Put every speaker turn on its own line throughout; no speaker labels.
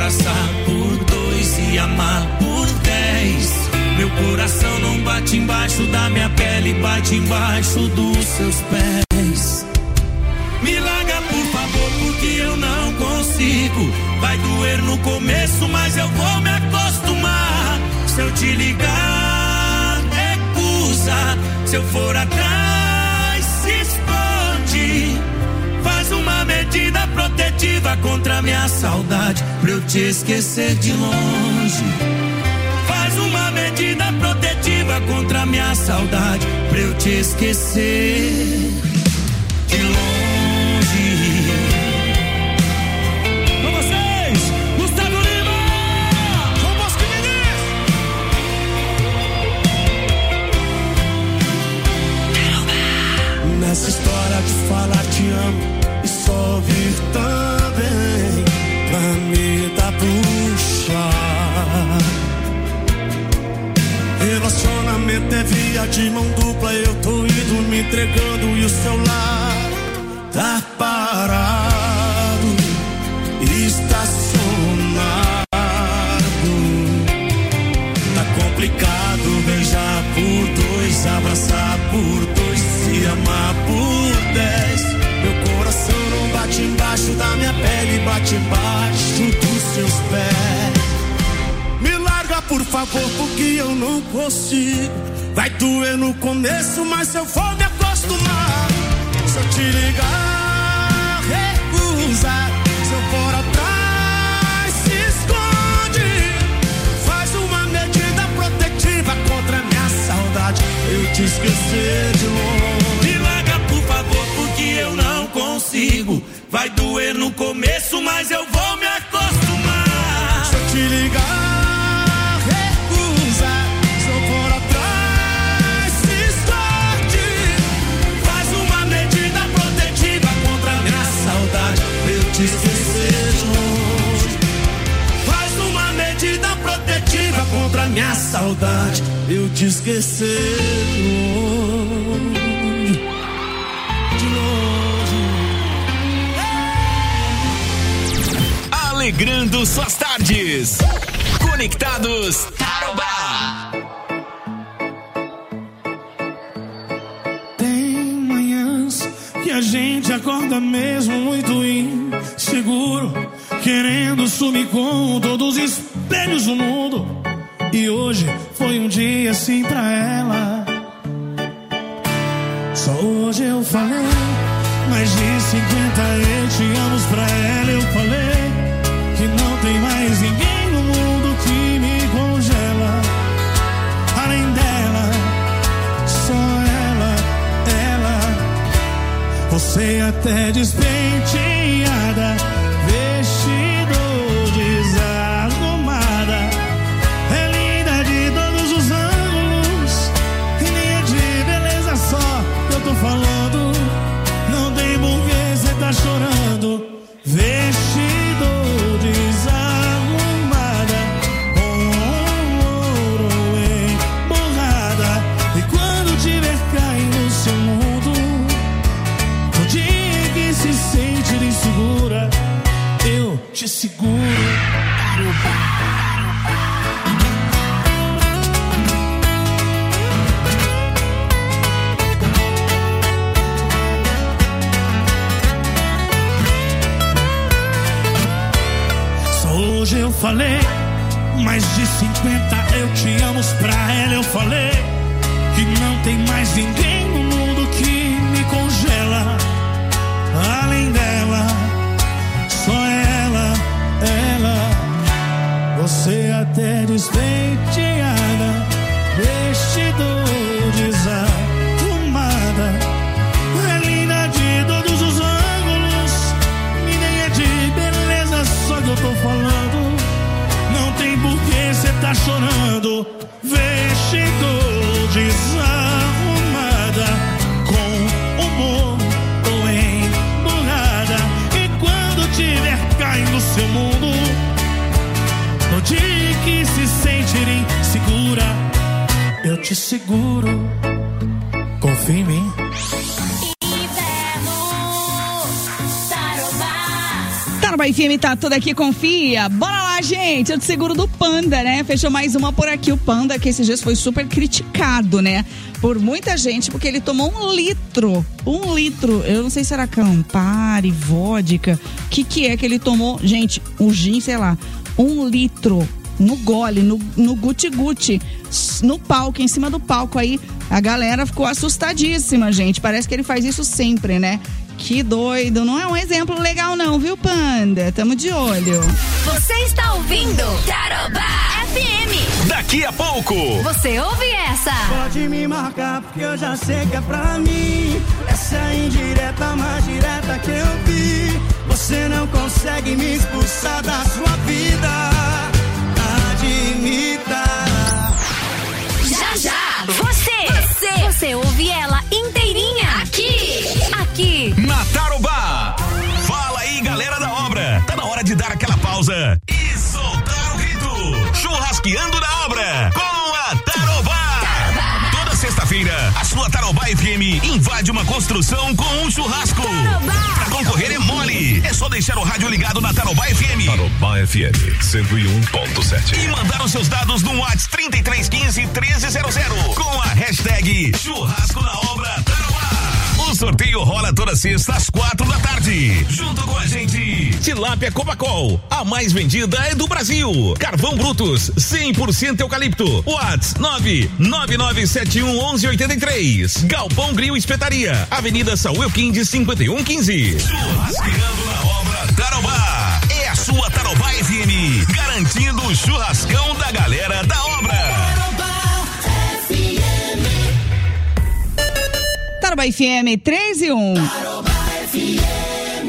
abraçar por 2 e amar por 10. Meu coração não bate embaixo da minha pele, bate embaixo dos seus pés. Me larga por favor, porque eu não consigo. Vai doer no começo, mas eu vou me acostumar. Se eu te ligar, recusa. Se eu for atrás, se esconde. Faz uma medida protetiva contra a minha saudade, pra eu te esquecer de longe. Faz uma medida protetiva contra a minha saudade, pra eu te esquecer de longe. Com vocês, Gustavo Lima, João Bosco Mendes. Nessa história de falar te amo e só ouvir também, pra me dar puxar. Relacionamento é via de mão dupla, eu tô indo me entregando e o celular tá parado, estacionado. Tá complicado beijar por 2, abraçar por 2, se amar por 10. Meu coração não bate embaixo da minha pele, bate embaixo dos seus pés. Me larga por favor, porque eu não consigo. Vai doer no começo, mas eu vou me acostumar. Se eu te ligar, recusa. Se eu for atrás, se esconde. Faz uma medida protetiva contra a minha saudade, eu te esquecer de longe. Me larga por favor, porque eu não consigo. Vai doer no começo, mas eu vou me acostumar. Se eu te ligar, recusa. Se eu for atrás, se esconde. Faz uma medida protetiva contra a minha saudade, eu te esquecer de longe. Faz uma medida protetiva contra a minha saudade, eu te esquecer de longe.
Alegrando suas tardes. Conectados Tarobá.
Tem manhãs que a gente acorda mesmo muito inseguro, querendo sumir com todos os espelhos do mundo. E hoje foi um dia assim pra ela. Só hoje eu falei mais de 50 eu te amo pra ela. Eu falei que não tem mais ninguém no mundo que me congela. Além dela, só ela. Você até despenteada, vestido desarrumada, é linda de todos os ângulos, e nem é de beleza só que eu tô falando. Não tem porquê cê tá chorando. Vestido desarrumada, com ouro emborrada. E quando tiver caindo no seu mundo, no dia que se sente insegura, eu te seguro. Hoje eu falei mais de 50 eu te amo pra ela. Eu falei que não tem mais ninguém no mundo que me congela. Além dela, só ela. Você até despenteada, vestido desarrumada, é linda de todos os ângulos, e nem é de beleza só que eu tô falando. Não tem porquê cê tá chorando. Vestido desarrumada, com humor ou emburrada. E quando tiver caindo seu mundo, no dia que se sentir insegura, eu te seguro. Confia em mim.
Tarobá FM tá toda aqui, confia. Bora lá, gente. Eu te seguro do Panda, né? Fechou mais uma por aqui. O Panda, que esses dias foi super criticado, né? Por muita gente, porque ele tomou 1 litro. 1 litro. Eu não sei se era Campari, vodka. O que é que ele tomou? Gente, o gin, sei lá. 1 litro. No gole, no guti-guti. No palco, em cima do palco aí. A galera ficou assustadíssima, gente. Parece que ele faz isso sempre, né? Que doido, não é um exemplo legal não, viu, Panda? Tamo de olho.
Você está ouvindo Tarobá FM.
Daqui a pouco
você ouve essa.
Pode me marcar porque eu já sei que é pra mim. Essa é a indireta mais direta que eu vi. Você não consegue me expulsar da sua vida. Admita.
Já Você ouve ela inteirinha aqui
na Tarobá. Fala aí, galera da obra. Tá na hora de dar aquela pausa e soltar o grito. Churrasqueando na obra com a Tarobá. Toda sexta-feira, a sua Tarobá FM invade uma construção com um churrasco. Pra concorrer é mole. É só deixar o rádio ligado na Tarobá FM.
Tarobá FM 101.7.
E mandar os seus dados no WhatsApp 3315-1300 com a hashtag Churrasco na Obra Tarobá. O sorteio rola toda sexta às 4 da tarde. Junto com a gente, Tilápia Copacol, a mais vendida é do Brasil. Carvão Brutus, 100% eucalipto. WhatsApp 999711183. Galpão Grill Espetaria, Avenida Saúl Quindes 5115. Churrasqueando na Obra Tarobá. É a sua Tarobá FM, garantindo o churrascão da galera da obra.
Tarobá FM 3 e 1.
Tarobá FM.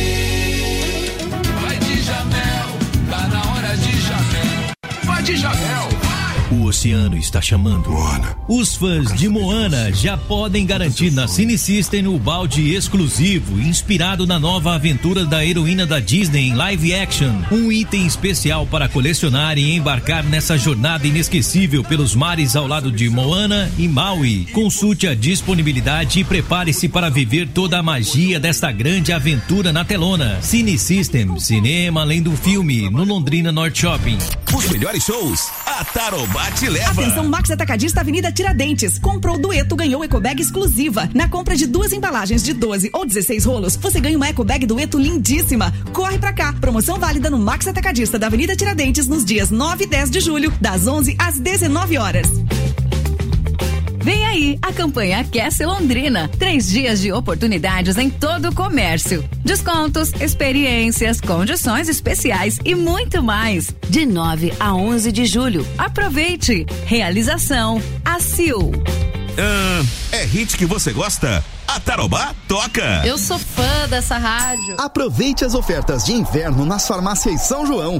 Vai de Jamel, tá na hora de Jamel. Vai de Jamel.
O oceano está chamando. Moana. Os fãs de Moana já podem garantir na Cine System o balde exclusivo, inspirado na nova aventura da heroína da Disney em live action. Um item especial para colecionar e embarcar nessa jornada inesquecível pelos mares ao lado de Moana e Maui. Consulte a disponibilidade e prepare-se para viver toda a magia desta grande aventura na telona. Cine System, cinema além do filme, no Londrina Norte Shopping.
Os melhores shows, a Tarobá te leva.
Atenção, Max Atacadista, Avenida Tiradentes. Comprou o dueto, ganhou ecobag exclusiva. Na compra de 2 embalagens de 12 ou 16 rolos, você ganha uma ecobag dueto lindíssima. Corre pra cá. Promoção válida no Max Atacadista da Avenida Tiradentes nos dias 9 e 10 de julho, das 11 às 19 horas.
Vem aí a campanha Aquece Londrina. 3 dias de oportunidades em todo o comércio. Descontos, experiências, condições especiais e muito mais. De 9 a 11 de julho. Aproveite. Realização ACIL.
É hit que você gosta? A Tarobá toca.
Eu sou fã dessa rádio.
Aproveite as ofertas de inverno nas farmácias São João.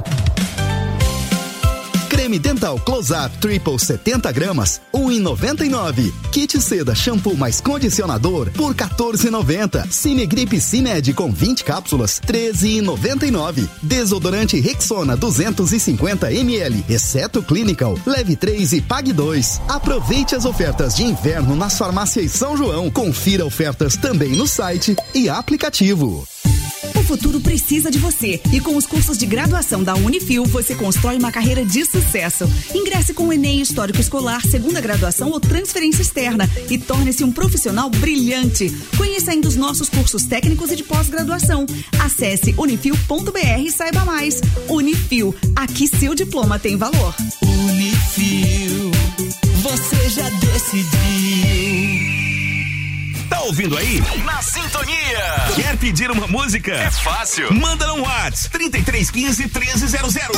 Creme dental Close-Up Triple 70 gramas, 1,99. Kit seda shampoo mais condicionador por 14,90. Cinegripe Cimed com 20 cápsulas, 13,99. Desodorante Rexona 250 ml, exceto Clinical, leve 3 e pague 2. Aproveite as ofertas de inverno nas farmácias São João. Confira ofertas também no site e aplicativo.
O futuro precisa de você e com os cursos de graduação da Unifil você constrói uma carreira de sucesso. Ingresse com o Enem Histórico Escolar, segunda graduação ou transferência externa e torne-se um profissional brilhante. Conheça ainda os nossos cursos técnicos e de pós-graduação. Acesse unifil.br e saiba mais. Unifil, aqui seu diploma tem valor.
Unifil, você já decidiu.
Tá ouvindo aí? Na sintonia. Quer pedir uma música? É fácil. Manda no WhatsApp 3315-1300.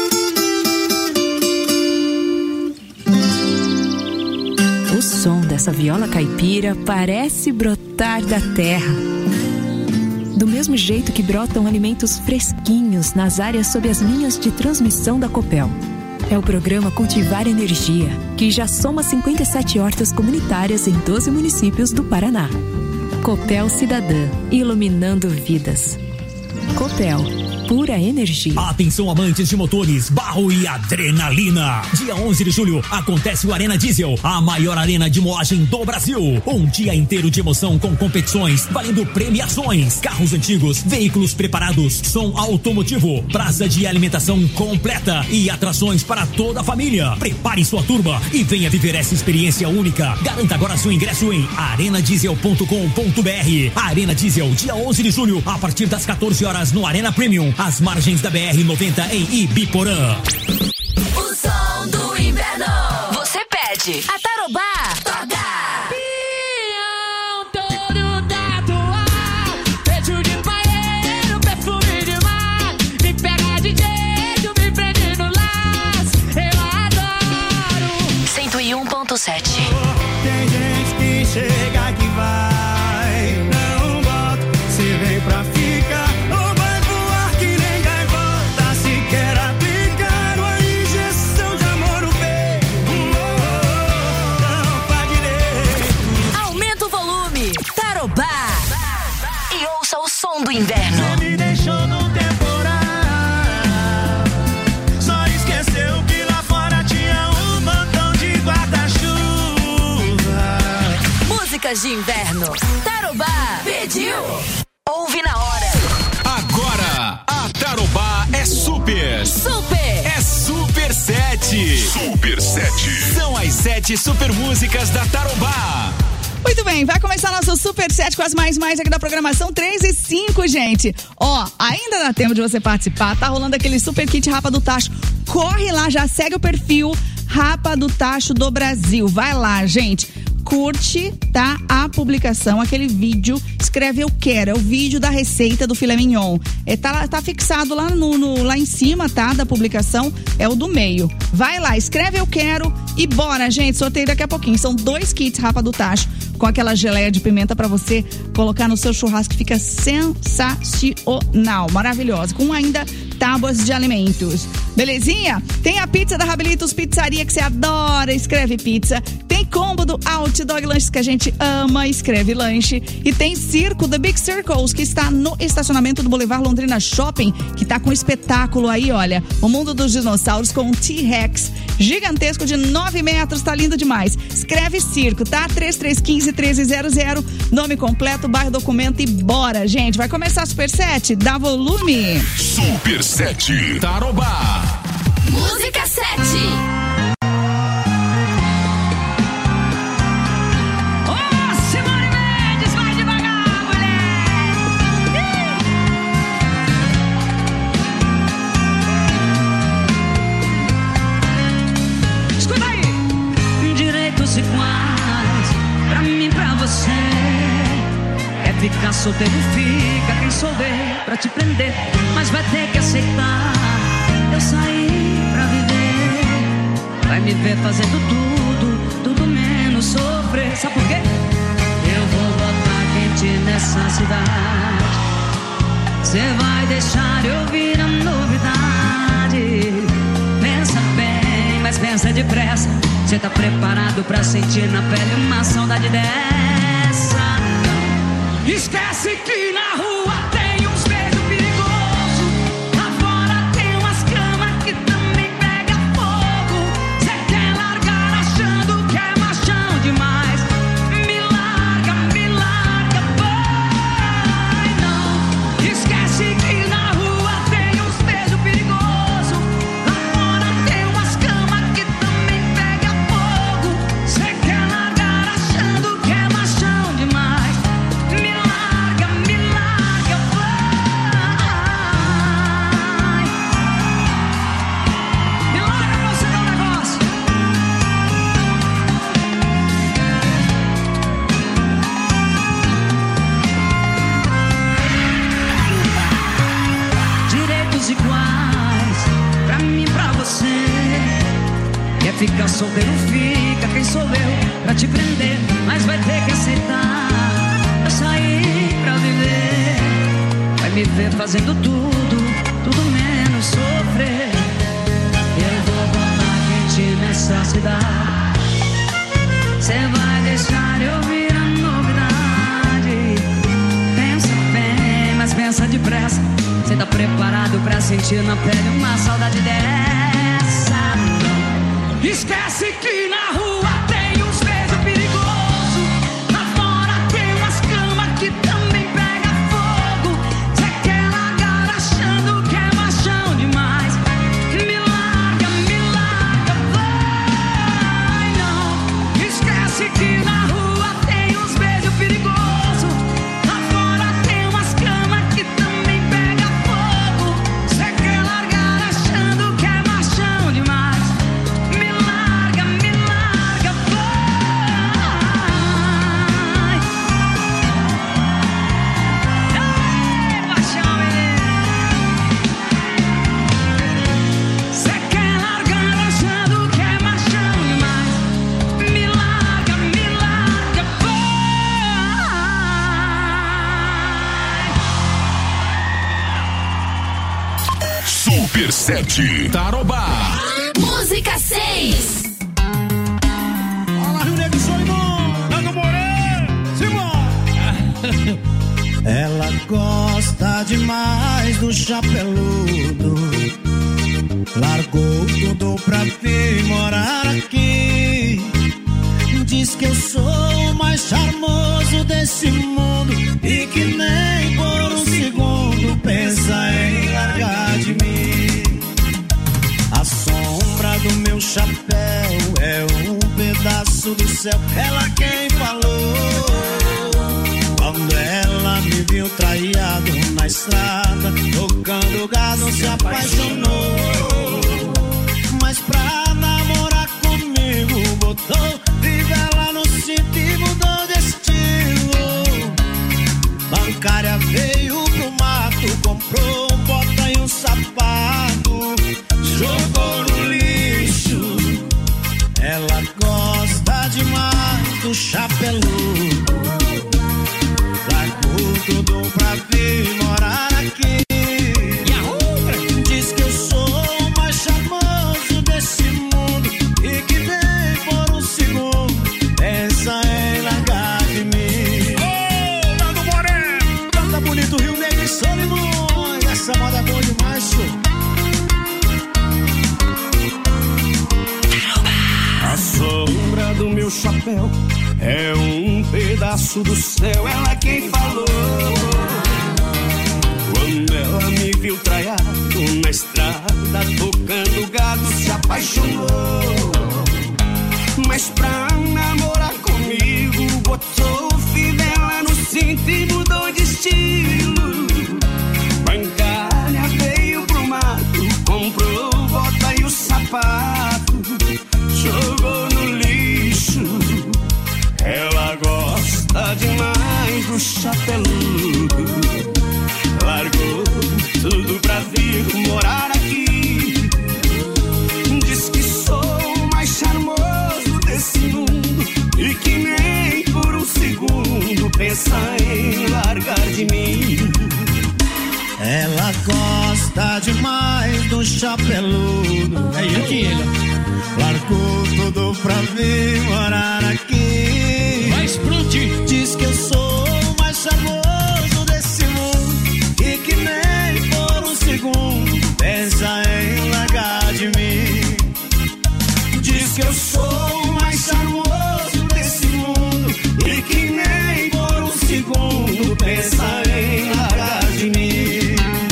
O som dessa viola caipira parece brotar da terra. Do mesmo jeito que brotam alimentos fresquinhos nas áreas sob as linhas de transmissão da Copel. É o programa Cultivar Energia, que já soma 57 hortas comunitárias em 12 municípios do Paraná. Copel Cidadã, iluminando vidas. Copel, pura energia.
Atenção amantes de motores, barro e adrenalina. Dia 11 de julho acontece o Arena Diesel, a maior arena de moagem do Brasil. Um dia inteiro de emoção com competições, valendo premiações, carros antigos, veículos preparados, som automotivo, praça de alimentação completa e atrações para toda a família. Prepare sua turma e venha viver essa experiência única. Garanta agora seu ingresso em arenadiesel.com.br. Arena Diesel, dia 11 de julho, a partir das 14 horas no Arena Premium, às margens da BR-90 em Ibiporã.
O som do inverno. Você pede. A Tarobá toca.
Tem gente que chega que vai, não volta. Se vem pra ficar, ou vai voar que nem gaivota. Se quer aplicar uma injeção de amor no peito, não faz direito.
Aumenta o volume. Tarobá. E ouça o som do inverno.
Você me deixou no temporal, só esqueceu que lá fora tinha um montão de guarda-chuva.
Músicas de inverno. Tarobá pediu. Ouve na hora.
Agora, a Tarobá é super.
Super.
É Super 7.
Super 7.
São as 7 super músicas da Tarobá.
Muito bem, vai começar nosso Super 7 com as mais aqui da programação 3 e 5, gente. Ó, ainda dá tempo de você participar, tá rolando aquele super kit Rapa do Tacho. Corre lá, já segue o perfil Rapa do Tacho do Brasil. Vai lá, gente. Curte, tá? A publicação, aquele vídeo, escreve eu quero, é o vídeo da receita do filé mignon. Tá fixado lá lá em cima, tá? Da publicação, é o do meio. Vai lá, escreve eu quero e bora, gente, sorteio daqui a pouquinho. São 2 kits Rapa do Tacho com aquela geleia de pimenta pra você colocar no seu churrasco, que fica sensacional, maravilhosa, com ainda tábuas de alimentos. Belezinha? Tem a pizza da Rabelitos Pizzaria, que você adora, escreve pizza. Tem combo do Outdog Lanches, que a gente ama, escreve lanche. E tem circo The Big Circles, que está no estacionamento do Boulevard Londrina Shopping, que tá com um espetáculo aí, olha, o mundo dos dinossauros com um T-Rex gigantesco de 9 metros, tá lindo demais. Escreve circo, tá? 3315-1300, nome completo, bairro, documento e bora, gente. Vai começar a Super 7, dá volume.
Super 7.
Tarobá.
Música 7.
Ficar solteiro fica, quem souber pra te prender, mas vai ter que aceitar. Eu saí pra viver, vai me ver fazendo tudo menos sofrer. Sabe por quê? Eu vou botar quente nessa cidade. Cê vai deixar eu vir a novidade. Pensa bem, mas pensa depressa. Cê tá preparado pra sentir na pele uma saudade dessa? Esquece que na rua tem uns beijos perigosos. Lá fora tem umas camas que também pega fogo. Cê quer largar achando que é machão demais. Me larga, vai não. Esquece que na rua tem uns beijos perigosos. Lá fora tem umas camas que também pega fogo. Cê quer largar achando que é machão demais. Fica solteiro, fica, quem sou eu pra te prender, mas vai ter que aceitar. Eu saí pra viver, vai me ver fazendo tudo menos sofrer. Eu vou botar quente nessa cidade. Cê vai deixar eu vir a novidade. Pensa bem, mas pensa depressa. Cê tá preparado pra sentir na pele uma saudade dessa. Esquece que na rua tem uns beijos perigosos. Lá fora tem umas camas que também pega fogo. Cê quer largar achando que é machão demais. Me larga, vai não. Esquece que na rua tem uns beijos perigosos. Lá fora tem umas camas que também pega fogo. Cê quer largar achando que é machão demais. Me larga, vai. Ei, paixão, cê quer largar achando que é machão demais. Me larga, vai.
Super 7 Tarobá.
Música 6.
Olá, Rio Negro, Solimão, Nando Moreno, Simão. Ela gosta demais do chapeludo. Largou tudo pra vir morar aqui. Diz que eu sou o mais charmoso desse mundo e que nem por um segundo pensa em largar de mim. A sombra do meu chapéu é um pedaço do céu. Ela quem falou. Quando ela me viu traído na estrada, tocando gado, se apaixonou. Mas pra namorar comigo botou fivela no cinto e mudou de estilo. Bancária veio pro mato, comprou um bota e um sapato, jogou no lixo. Ela gosta demais do chapeludo. Largou tudo pra vir morar aqui. Diz que eu sou o mais charmoso desse mundo e que nem por um segundo pensa em largar de mim. Ô, Nando Moreno, canta bonito, Rio Negro e Solimões. Essa moda é boa demais, senhor. A sombra do meu chapéu é um pedaço do céu. Ela quem falou. Quando ela me viu traiado na estrada, tocando gado, se apaixonou. Mas pra namorar comigo botou fivela no cinto e mudou de estilo. Bancária veio pro mato, comprou bota e o sapato, jogou no lixo. Ela gosta demais do chapeludo. Largou tudo pra vir morar aqui. Diz que sou o mais charmoso desse mundo e que nem por um segundo pensa em largar de mim. Ela gosta demais do chapeludo. É ele que ele. Largou tudo pra vir morar aqui. Vai explodir. Diz que eu sou o mais charmoso desse mundo e que nem por um segundo pensa em largar de mim. Diz que eu sou o mais charmoso desse mundo e que nem por um segundo pensa em largar de mim.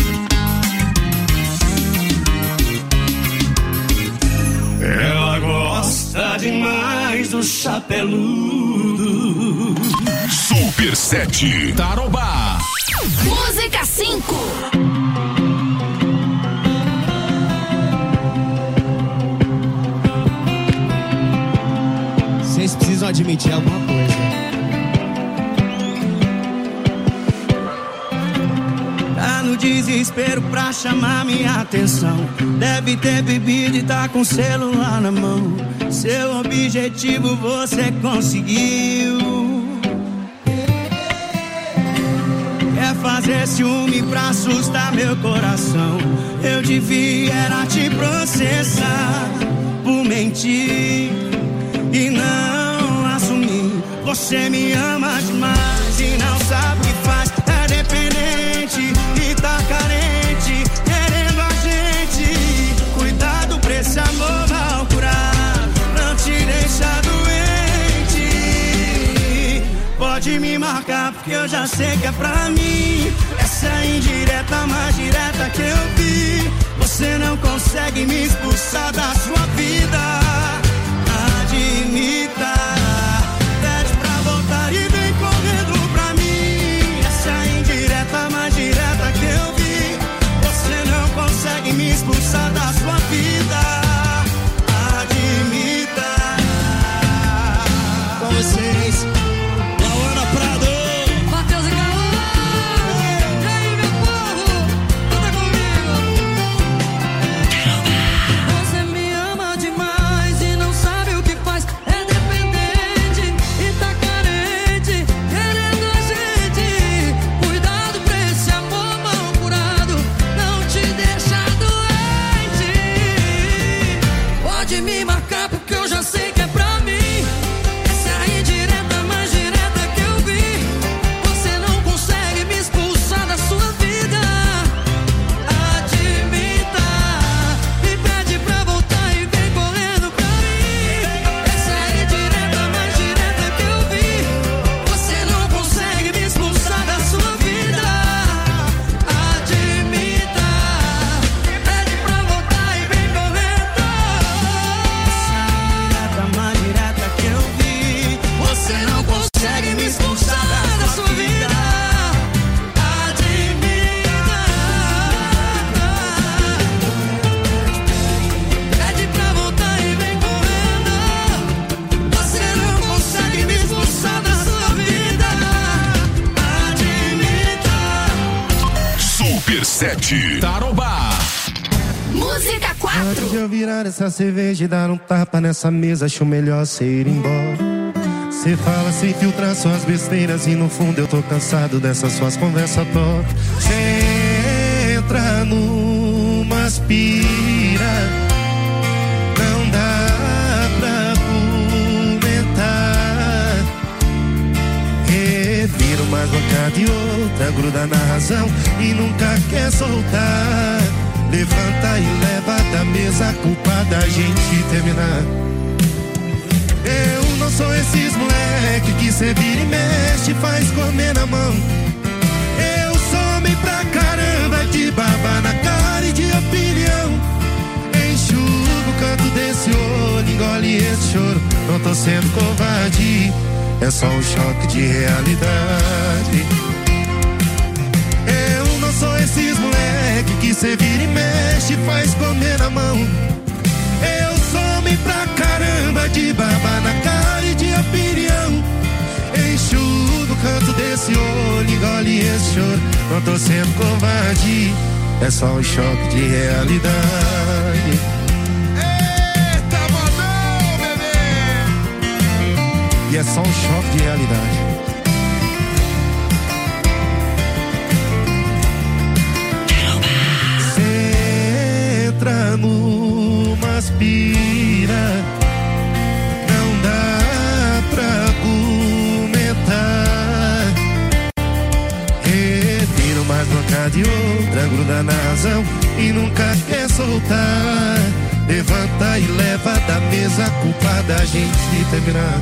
Ela gosta demais do chapeludo.
Super 7 Tarobá.
Música 5.
Vocês precisam admitir alguma coisa. Tá no desespero pra chamar minha atenção. Deve ter bebido e tá com o celular na mão. Seu objetivo você conseguiu. Quer fazer ciúme pra assustar meu coração. Eu devia era te processar por mentir e não assumir. Você me ama demais e não sabe o que faz. É dependente e tá carente, querendo a eu já sei que é pra mim. Essa é a indireta mais direta que eu vi. Você não consegue me expulsar da sua vida. Admita. Pede pra voltar e vem correndo pra mim. Essa é a indireta mais direta que eu vi. Você não consegue me expulsar da sua vida. Admita. Com vocês, Lauana Prado,
Matheus e Caô. E aí, meu povo, canta comigo. Você me ama demais e não sabe o que faz. É dependente e tá carente, querendo a gente. Cuidado pra esse amor mal curado não te deixa doente. Pode me marcar porque eu já sei que é pra mim. Essa é a indireta mais direta que eu vi. Você não consegue me expulsar da sua vida. Admita. Me pede pra voltar e vem correndo pra mim. Essa é a indireta mais direta que eu vi. Você não consegue me expulsar da sua vida. Admita. Me pede pra voltar e vem correndo.
indireta mais direta que eu vi. Você não consegue me expulsar da sua vida. Admita. Pede pra voltar e vem correndo. Você não consegue me expulsar da sua vida. Admita.
Super 7 Tarobá.
Música 4.
Antes de eu virar essa cerveja e dar um tapa nessa mesa, acho melhor cê ir embora. Cê fala sem filtrar suas besteiras e no fundo eu tô cansado dessas suas conversas tortas. Cê entra numa aspira, não dá pra argumentar. Revira uma bancada e outra, gruda na razão e nunca quer soltar. Levanta e leva da mesa a culpa da gente terminar. Eu não sou esses moleque que cê vira e mexe, faz comer na mão. Eu sou homem pra caramba, de baba na cara e de opinião. Enxugo o canto desse olho, engole esse choro. Não tô sendo covarde, é só um choque de realidade. Eu não sou esses moleque que cê vira e mexe, faz comer na mão. Eu sou homem pra caramba, de baba na cara e de opinião. Enxugo o canto desse olho, engole esse choro. Não tô sendo covarde, é só um choque de realidade.
Eita, modão, bebê!
E é só um choque de realidade. Cê entra numa aspira, não dá pra argumentar. Revira mais bancada e outra, gruda na razão e nunca quer soltar. Levanta e leva da mesa a culpa da gente terminar.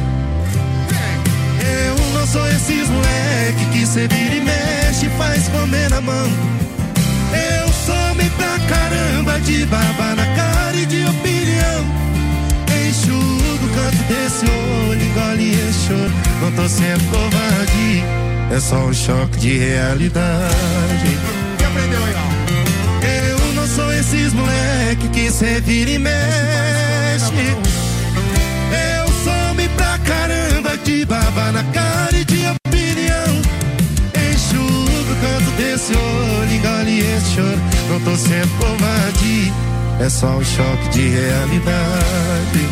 Eu não sou esses moleque que cê vira e mexe, faz comer na mão. Eu sou homem pra caramba, de baba na cara e de opinião. Enxugo o canto desse olho, engole esse choro. Não tô sendo covarde, é só um choque de realidade.
Quem aprendeu aí, ó?
Eu não sou esses moleque que cê vira e mexe. Eu sou homem pra caramba, de baba na cara e de opinião. Enxugo o canto desse olho, engole esse choro. Não tô sendo covarde, é só um choque de realidade.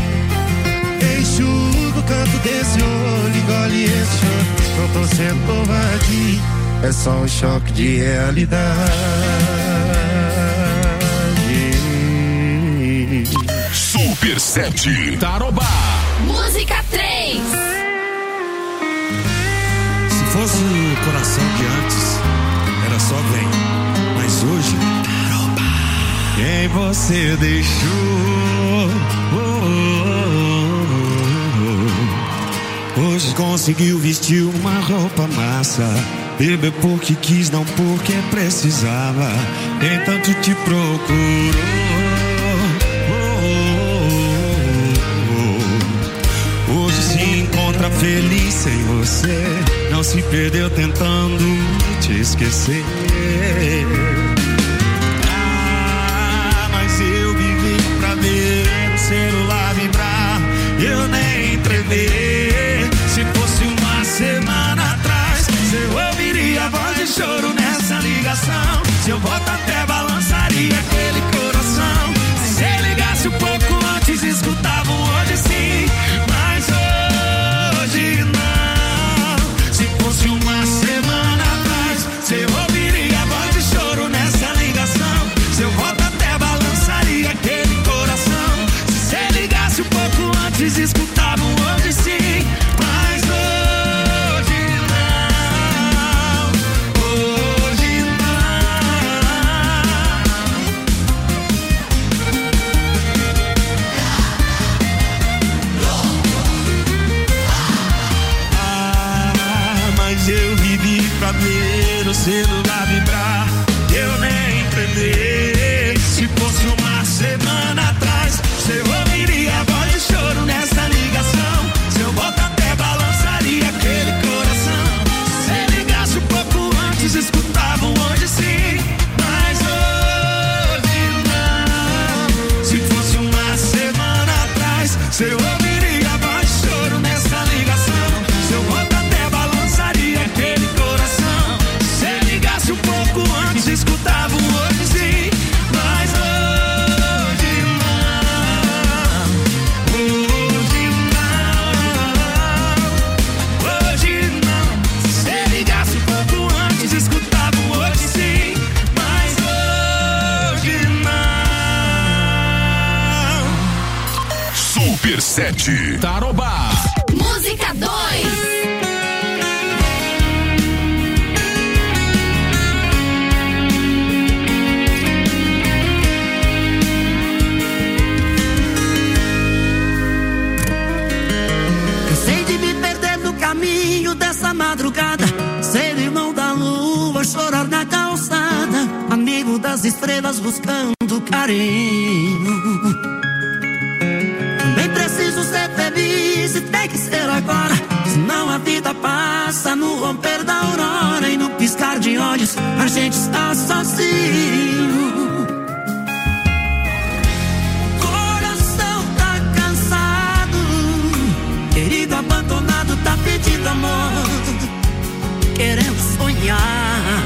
Enxugo o canto desse olho, engole esse choro. Não tô sendo covarde, é só um choque de realidade.
Super 7 Tarobá.
Música 3.
Se fosse o coração de antes, era só vem. Mas hoje, quem você deixou? hoje conseguiu vestir uma roupa massa. Bebeu porque quis, não porque precisava. Nem tanto te procurou. Hoje se encontra feliz sem você. Não se perdeu tentando te esquecer. Mas eu vivi pra ver o celular vibrar. Eu nem tremer. Se fosse uma semana atrás, eu ouviria a voz de choro nessa ligação. Seu voto até balançaria aquele coração. Se você ligasse um pouco antes, escutava um hoje sim. Mas hoje não. Se fosse uma semana atrás, você ouviria a voz de choro nessa ligação. Seu voto até balançaria aquele coração. Se você ligasse um pouco antes, escutava um hoje sim. Mas hoje não. Hoje mas eu vivi pra ver o celular vibrar. Eu nem tremer. Se fosse uma semana atrás, você ouviria a voz de choro nessa ligação. Seu voto até balançaria aquele coração. Se você ligasse um pouco antes, escutava um hoje sim. Mas hoje não. Se fosse uma semana atrás, você ouviria a voz de choro nessa ligação. Seu voto até balançaria aquele coração. Se você ligasse um pouco antes, escutava um hoje sim. Mas hoje não. Hoje não. Hoje não. Se você ligasse um pouco antes, escutava um hoje sim. Mas hoje não.
Super 7 Tarobá.
Música 2.
Cansei de me perder no caminho dessa madrugada. Ser irmão da lua, chorar na calçada. Amigo das estrelas buscando carinho. Também preciso ser feliz e tem que ser agora. Senão a vida passa no romper da aurora. E no piscar de olhos a gente está sozinho. Coração tá cansado, querido abandonado tá pedindo amor, querendo sonhar.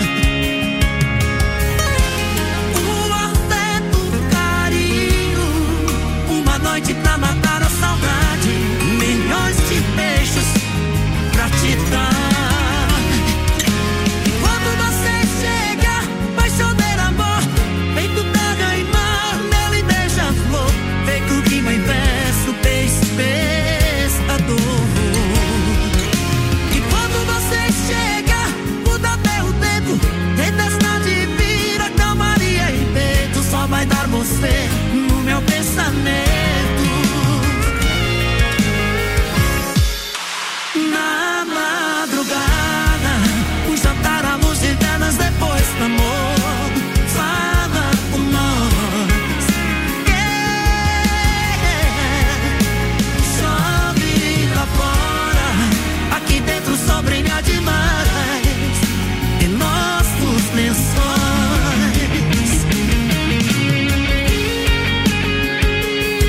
O afeto, o carinho, uma noite pra matar a saudade, milhões de beijos pra te dar. E quando você chega, vai chover amor, feito terra e mar, nele beija-flor, feito rima em verso, beijo pescador. E quando você chega, muda até o tempo, tempestade vira calmaria e peito, só vai dar você no meu pensamento. Na madrugada, o jantar à luz de velas depois do amor. Fala com nós. Chove lá fora, aqui dentro só brilha demais em nossos lençóis.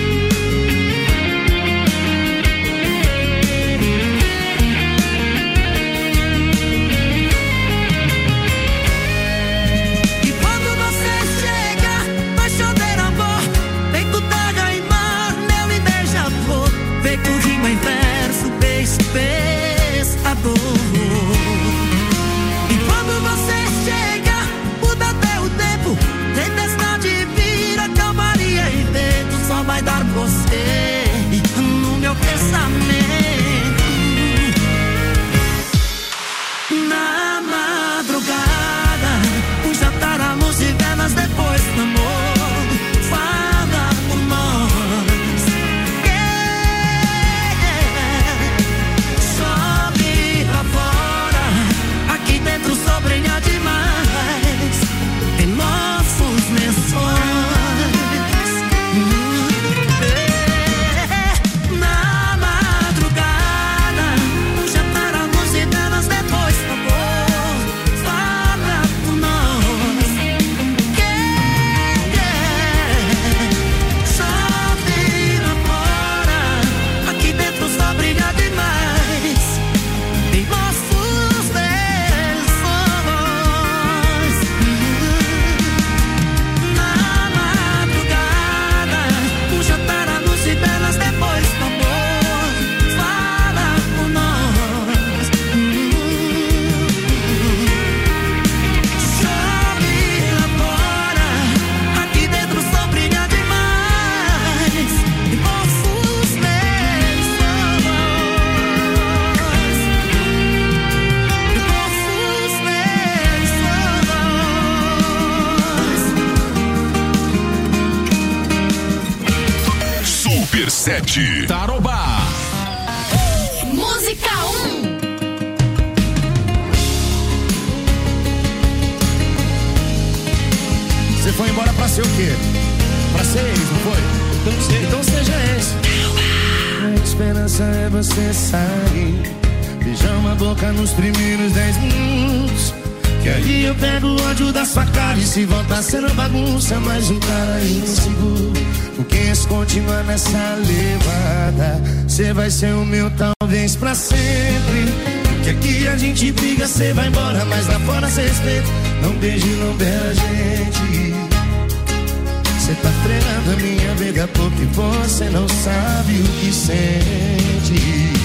Super 7 Tarobá.
Música 1.
Você foi embora pra ser o quê? Pra ser ex, não foi? Então seja ex. A esperança é você sair, beijar uma boca nos primeiros 10 minutos, que aí eu pego o ódio da sua cara. E se voltar sendo bagunça, mais um cara inseguro. Porque se continuar nessa levada, cê vai ser o meu talvez pra sempre. Porque aqui a gente briga, cê vai embora, mas lá fora cê respeita. Não beije, não beija a gente. Cê tá frenando a minha vida porque você não sabe o que sente.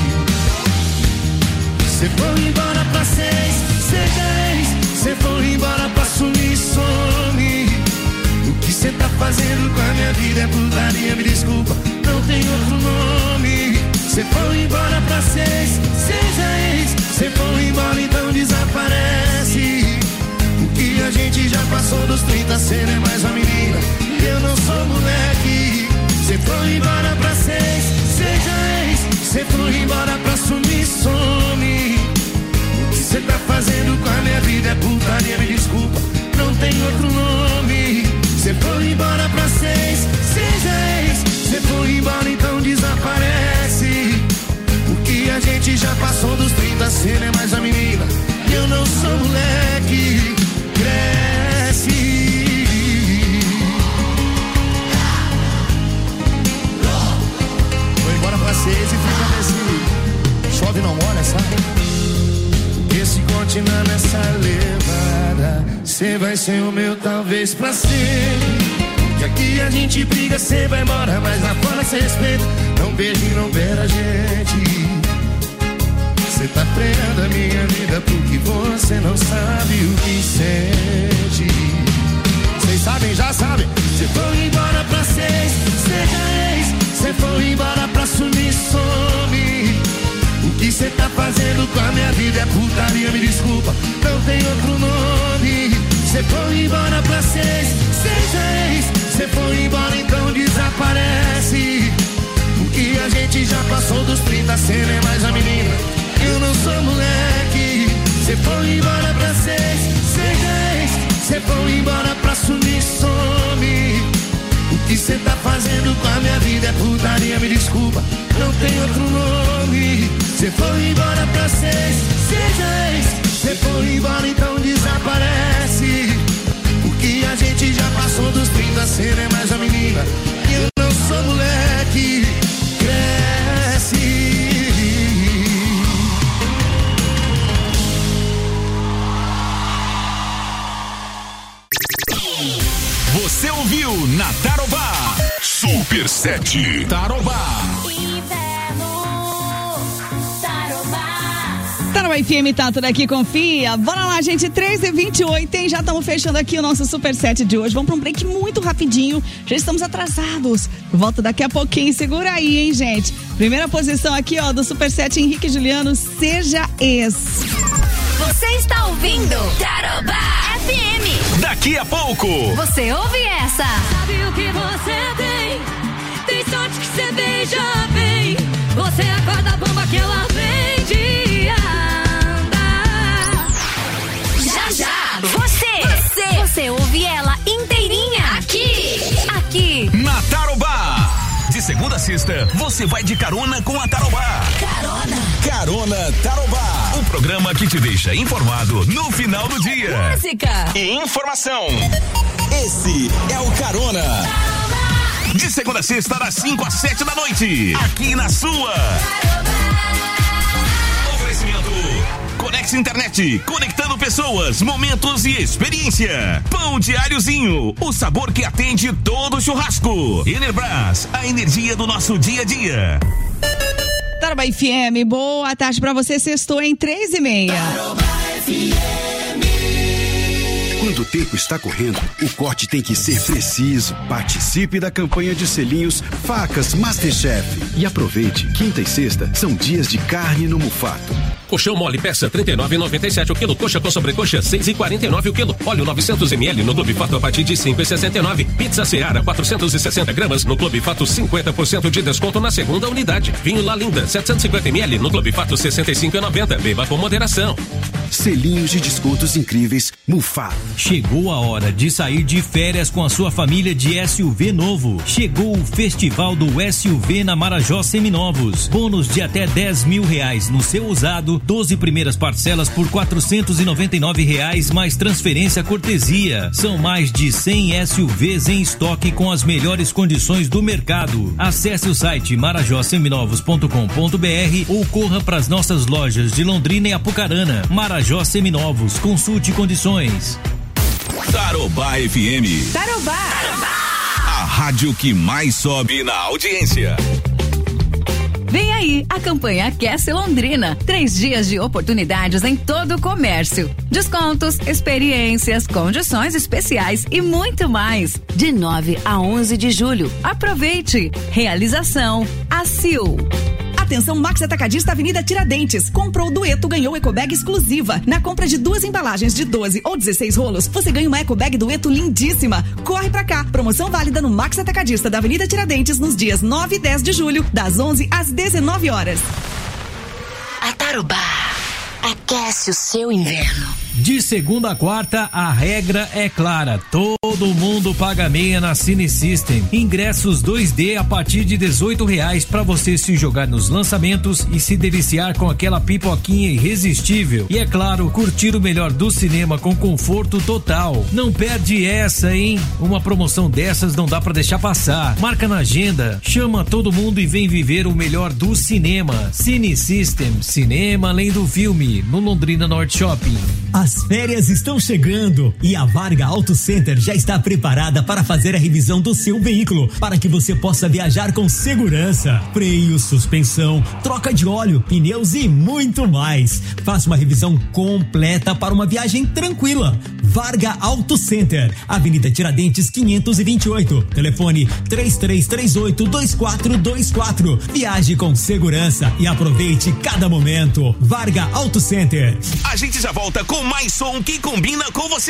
Cê foi embora pra seis, seja ex. Cê foi embora pra sumir, some. O que cê tá fazendo com a minha vida é putaria, me desculpa, não tem outro nome. Cê foi embora pra seis, seja ex. Cê foi embora, então desaparece. O que a gente já passou dos 30, cê não é mais uma menina, eu não sou moleque. Cê foi embora pra seis, seja ex. Cê foi embora pra sumir, some. O que cê tá fazendo com a minha vida é putaria, me desculpa, não tem outro nome. Cê foi embora pra seis, seja ex. Cê foi embora, então desaparece. O que a gente já passou dos 30, cê não é mais a menina, eu não sou moleque. Cresce. Pra seis e fica nesse chove não molha, sabe? Porque se continuar nessa levada, cê vai ser o meu talvez pra sempre. Que aqui a gente briga, cê vai embora, mas lá fora cê respeita. Não beije, não beira a gente. Cê tá freando a minha vida porque você não sabe o que sente. Vocês sabem, já sabem. Cê foi embora pra seis, seja ex. Cê foi embora pra sumir, some. O que cê tá fazendo com a minha vida é putaria, me desculpa, não tem outro nome. Cê foi embora pra seis, seja ex. Cê foi embora, então desaparece. O que a gente já passou dos 30, cê não é mais a menina, eu não sou moleque. Cê foi embora pra seis, seja ex. Cê foi embora pra sumir, some. O que cê tá fazendo com a minha vida é putaria, me desculpa, não tem outro nome. Cê foi embora pra seis, seja ex. Cê foi embora, então desaparece. Porque a gente já passou dos 30, cê não é mais a menina, eu não sou moleque. Cresce.
Você ouviu na Tarobá
Super 7
Tarobá.
Tarobá FM tá tudo aqui, confia. Bora lá, gente, 13h28, hein? Já estamos fechando aqui o nosso Super 7 de hoje. Vamos para um break muito rapidinho. Já estamos atrasados. Volto daqui a pouquinho. Segura aí, hein, gente? Primeira posição aqui, ó, do Super 7, Henrique e Juliano, Seja Ex.
Você está ouvindo Tarobá FM.
Daqui a pouco
você ouve essa.
Sabe o que você tem? Tem sorte que você beija bem. Você é a corda bomba que ela vende e anda.
Já, já. Você ouve ela inteirinha. Aqui.
na Tarobá. De segunda a sexta, você vai de carona com a Tarobá. Carona Tarobá. O programa que te deixa informado no final do dia.
Música
e informação. Esse é o Carona. De segunda a sexta, das 5 às 7 da noite. Aqui na sua. Oferecimento Conex Internet, conectando pessoas, momentos e experiência. Pão Diáriozinho, o sabor que atende todo churrasco. Enerbras, a energia do nosso dia a dia.
Tarobá FM, boa tarde pra você, sextou em 3h30.
Quando o tempo está correndo, o corte tem que ser preciso. Participe da campanha de selinhos Facas Masterchef. E aproveite, quinta e sexta são dias de carne no Mufato.
Colchão mole peça 39,97 o quilo. Coxa com sobrecoxa 6,49 o quilo. Óleo 900 ml no Clube Fato a partir de 5,69. Pizza Seara 460 gramas no Clube Fato 50% de desconto na segunda unidade. Vinho La Linda 750 ml no Clube Fato 65,90. Beba com moderação.
Selinhos de descontos incríveis, Mufar.
Chegou a hora de sair de férias com a sua família de SUV novo. Chegou o Festival do SUV na Marajó Seminovos. Bônus de até R$10 mil no seu usado, 12 primeiras parcelas por R$499 mais transferência cortesia. São mais de 100 SUVs em estoque com as melhores condições do mercado. Acesse o site marajoseminovos.com.br ou corra para as nossas lojas de Londrina e Apucarana. Marajó Seminovos, consulte condições.
Tarobá FM.
Tarobá.
A rádio que mais sobe na audiência.
Vem aí a campanha Aquece Londrina. 3 dias de oportunidades em todo o comércio. Descontos, experiências, condições especiais e muito mais. De 9 a 11 de julho. Aproveite. Realização ACIL.
Atenção, Max Atacadista Avenida Tiradentes. Comprou o dueto, ganhou ecobag exclusiva. Na compra de 2 embalagens de 12 ou 16 rolos, você ganha uma ecobag dueto lindíssima. Corre pra cá. Promoção válida no Max Atacadista da Avenida Tiradentes nos dias 9 e 10 de julho, das 11 às 19 horas.
A Tarobá aquece o seu inverno.
De segunda a quarta, a regra é clara. Todo mundo paga meia na Cine System. Ingressos 2D a partir de R$18 para você se jogar nos lançamentos e se deliciar com aquela pipoquinha irresistível. E é claro, curtir o melhor do cinema com conforto total. Não perde essa, hein? Uma promoção dessas não dá para deixar passar. Marca na agenda, chama todo mundo e vem viver o melhor do cinema. Cine System, cinema além do filme, no Londrina Norte Shopping.
As férias estão chegando e a Varga Auto Center já está preparada para fazer a revisão do seu veículo para que você possa viajar com segurança. Freio, suspensão, troca de óleo, pneus e muito mais. Faça uma revisão completa para uma viagem tranquila. Varga Auto Center, Avenida Tiradentes 528. Telefone 3338-2424. Viaje com segurança e aproveite cada momento. Varga Auto Center.
A gente já volta com mais som que combina com você.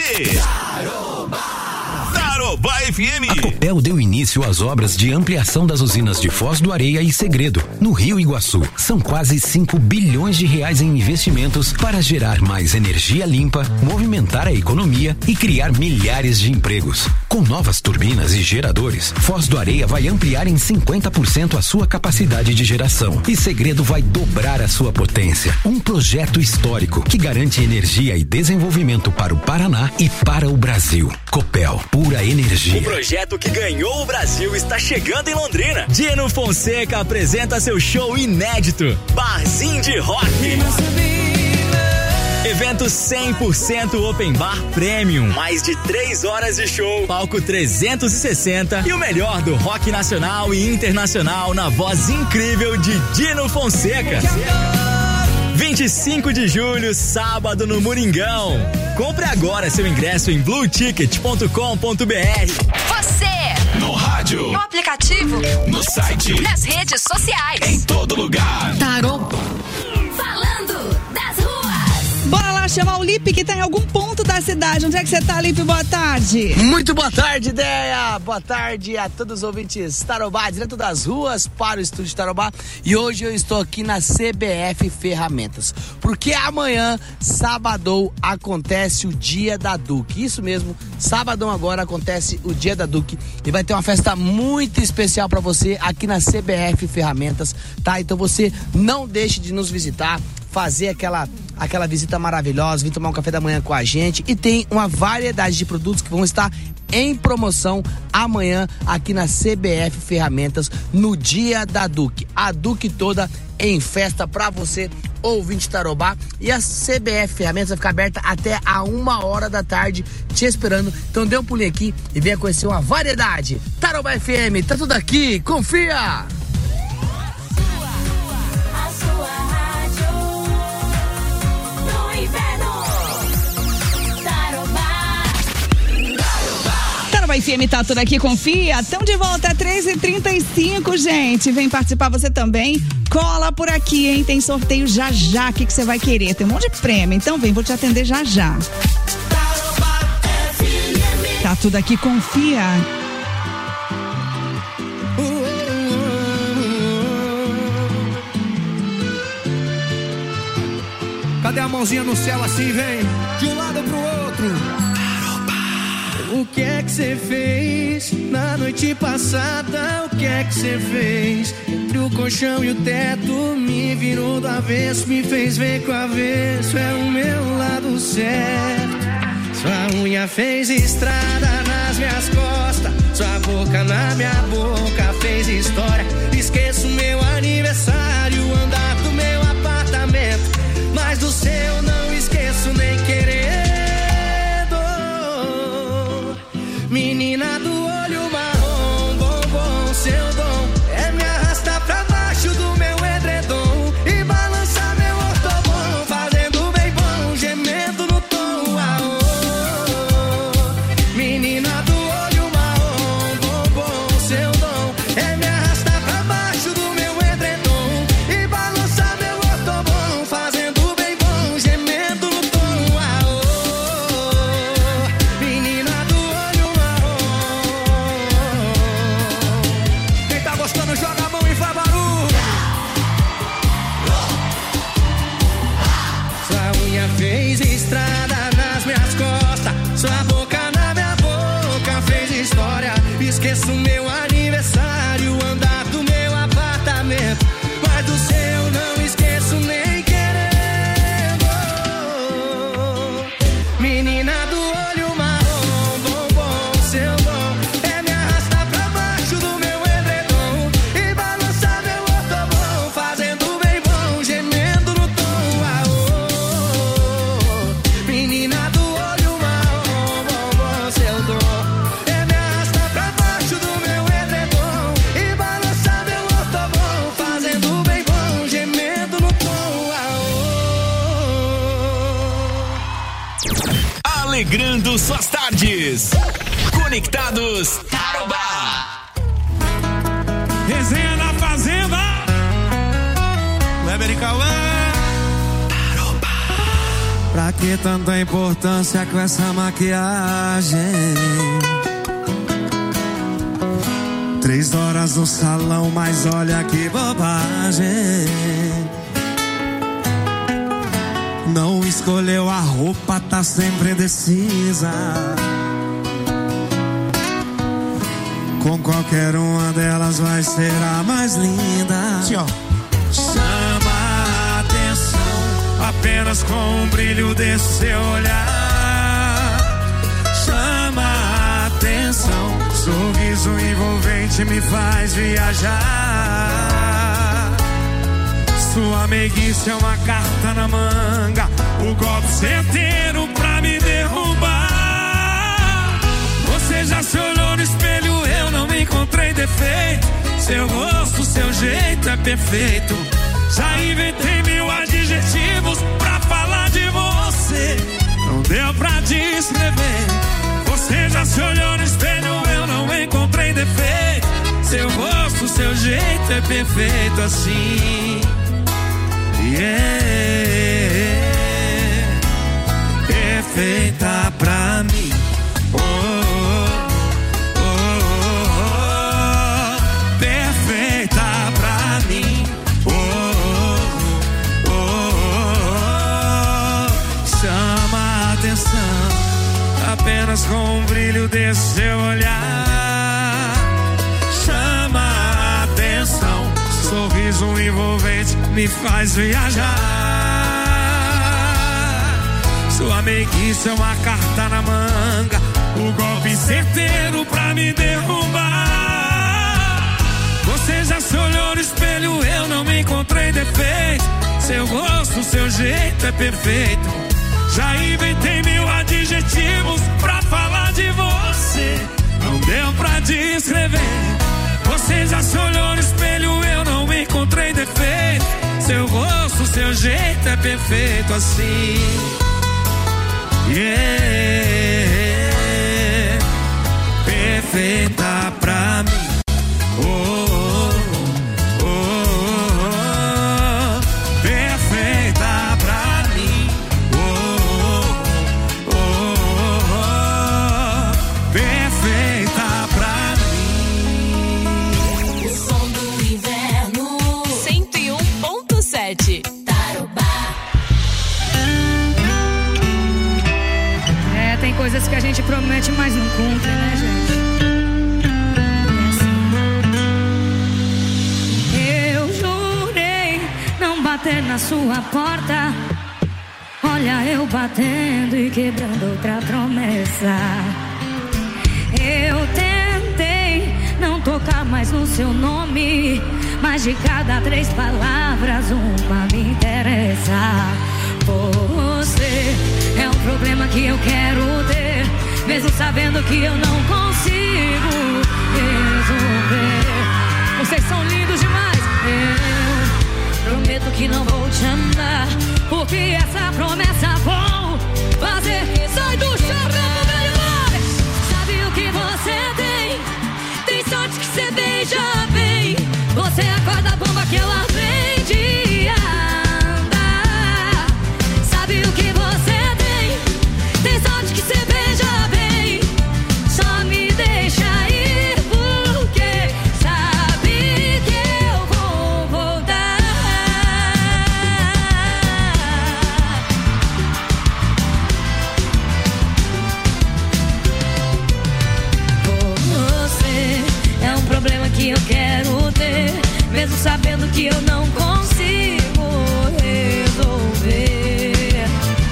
Tarobá FM.
A Copel deu início às obras de ampliação das usinas de Foz do Areia e Segredo, no Rio Iguaçu. São quase R$5 bilhões em investimentos para gerar mais energia limpa, movimentar a economia e criar milhares de empregos. Com novas turbinas e geradores, Foz do Areia vai ampliar em 50% a sua capacidade de geração e Segredo vai dobrar a sua potência. Um projeto histórico que garante energia e desenvolvimento para o Paraná e para o Brasil. Copel, pura energia.
O projeto que ganhou o Brasil está chegando em Londrina. Dino Fonseca apresenta seu show inédito, Barzinho de Rock. Evento 100% Open Bar Premium. Mais de 3 horas de show, palco 360 e o melhor do rock nacional e internacional na voz incrível de Dino Fonseca. 25 de julho, sábado no Moringão. Compre agora seu ingresso em blueticket.com.br.
Você!
No rádio.
No aplicativo.
No site.
Nas redes sociais.
Em todo lugar.
Tarobá. Falando das ruas.
Bora lá chamar o Lipe, que tá em algum ponto da cidade. Onde é que você tá, Lipe? Boa tarde.
Muito boa tarde, Ideia. Boa tarde a todos os ouvintes Tarobá, direto das ruas para o estúdio Tarobá. E hoje eu estou aqui na CBF Ferramentas, porque amanhã, sabadão, acontece o Dia da Duque. Isso mesmo, sabadão agora acontece o Dia da Duque e vai ter uma festa muito especial para você aqui na CBF Ferramentas, tá? Então você não deixe de nos visitar, fazer aquela visita maravilhosa, vir tomar um café da manhã com a gente, e tem uma variedade de produtos que vão estar em promoção amanhã aqui na CBF Ferramentas no Dia da Duque. A Duque toda em festa pra você, ouvinte Tarobá, e a CBF Ferramentas vai ficar aberta até a 1h da tarde te esperando. Então dê um pulinho aqui e venha conhecer uma variedade. Tarobá FM, tá tudo aqui, confia!
Nova FM, tá tudo aqui, confia. Tão de volta, 13h35, gente. Vem participar você também. Cola por aqui, hein? Tem sorteio já já. O que você vai querer? Tem um monte de prêmio. Então vem, vou te atender já já. Tá tudo aqui, confia.
Cadê a mãozinha no céu assim, vem? De um lado pro outro. O que é que você fez na noite passada? O que é que você fez? Entre o colchão e o teto, me virou do avesso, me fez ver que o avesso é o meu lado certo. Sua unha fez estrada nas minhas costas, sua boca na minha boca fez história. Esqueço meu aniversário, andar do meu apartamento, mas do seu não esqueço nem querendo. Menina do olho marrom, bombom, seu dom é me arrastar pra baixo do meu edredom e balançar meu ortobom, fazendo bem bom, gemendo no tom. Menina do olho marrom, bombom, seu dom é me arrastar pra baixo do meu edredom e balançar meu ortobom, fazendo bem bom, gemendo no tom. Menina do olho gostando, joga a mão e faz barulho. Sua unha fez estrada nas minhas costas, sua boca na minha boca fez história. Esqueço meu aniversário, andar do meu apartamento, mas do seu não esqueço nem querendo. Menina do olho marrom, bombom, seu dom é me arrastar pra baixo do meu edredom e balançar meu ortobom, fazendo bem bom, gemendo no tom. Menina do olho marrom, bombom, seu dom é me arrastar pra baixo do meu edredom e balançar meu ortobom, fazendo bem bom, gemendo no tom.
Alegrando suas tardes. Conectados Tarobá.
Resenha na fazenda. Weber e Cauã. Pra que tanta importância com essa maquiagem? 3 horas no salão, mas olha que bobagem. Não escolheu a roupa, tá sempre indecisa. Com qualquer uma delas vai ser a mais linda. Sim, ó. Chama a atenção apenas com o brilho desse seu olhar. Chama a atenção, sorriso envolvente me faz viajar. Sua meiguice é uma carta na manga, o golpe certeiro pra me derrubar. Você já se olhou no espelho, eu não encontrei defeito. Seu rosto, seu jeito é perfeito. Já inventei 1000 adjetivos pra falar de você, não deu pra descrever. Você já se olhou no espelho, eu não encontrei defeito. Seu rosto, seu jeito é perfeito assim. Perfeita pra mim. Perfeita pra mim. Chama a atenção apenas com o brilho desse seu olhar. Chama a atenção, sorriso envolvente me faz viajar. Sua meiguice é uma carta na manga, o golpe certeiro pra me derrubar. Você já se olhou no espelho, eu não me encontrei defeito. Seu rosto, seu jeito é perfeito. Já inventei 1000 adjetivos pra falar de você, não deu pra descrever. Você já se olhou no espelho, eu não encontrei defeito. Seu rosto, seu jeito é perfeito assim.
perfeita pra mim. Oh, oh, oh, oh, perfeita pra mim. Oh, oh, oh, oh, perfeita pra mim.
O som do inverno.
101.7
Tem coisas que a gente promete, mas não cumpre, né, gente? Eu jurei não bater na sua porta. Olha eu batendo e quebrando outra promessa. Eu tentei não tocar mais no seu nome, mas de cada 3 palavras uma me interessa. Você é um problema que eu quero ter, mesmo sabendo que eu não consigo resolver. Vocês são lindos demais. Eu prometo que não vou te amar, porque essa promessa vou fazer. Sai do chão, meu amor. Sabe o que você tem? Tem sorte que você beija bem. Você acorda a bomba que eu aprendi a andar. Sabe o que você tem? Tem sorte que você beija bem. Só me deixa ir, porque sabe que eu vou voltar. Você é um problema que eu quero ter, mesmo sabendo que eu não consigo resolver.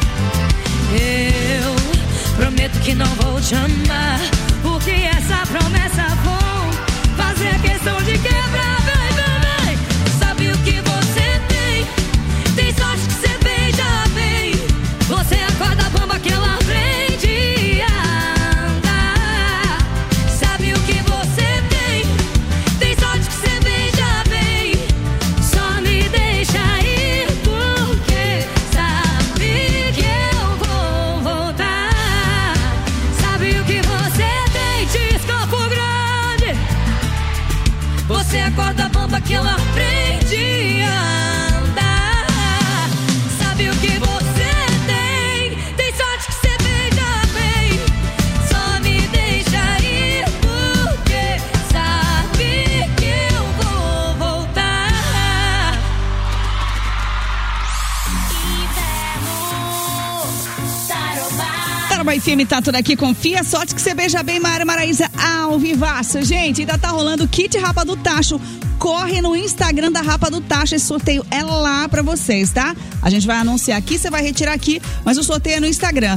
Eu prometo que não vou te amar, porque essa promessa vou fazer questão de quebrar. Vem, vem, vem. Sabe o que você tem? Tem sorte que você beija bem. Você acorda a bomba que eu aprendi a andar. Sabe o que você tem? Tem sorte que você beija bem. Só me deixa ir, porque sabe que eu vou voltar. Sabe o que você tem? Diz Campo Grande. Você acorda a bomba que eu aprendi a andar. Sabe o que você tem? Tem sorte que você beija bem. Só me deixa ir, porque sabe que eu vou voltar.
Tarobá FM tá tudo aqui, confia, sorte que você beija bem, Mara Maraísa ao vivaço. Gente, ainda tá rolando o kit Rapa do Tacho. Corre no Instagram da Rapa do Tacho, esse sorteio é lá pra vocês, tá? A gente vai anunciar aqui, você vai retirar aqui, mas o sorteio é no Instagram.